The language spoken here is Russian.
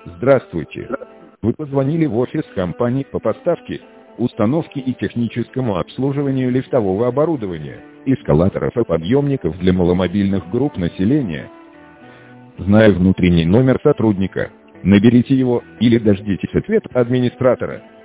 Здравствуйте. Вы позвонили в офис компании по поставке, установке и техническому обслуживанию лифтового оборудования, эскалаторов и подъемников для маломобильных групп населения. Зная внутренний номер сотрудника, наберите его или дождитесь ответа администратора.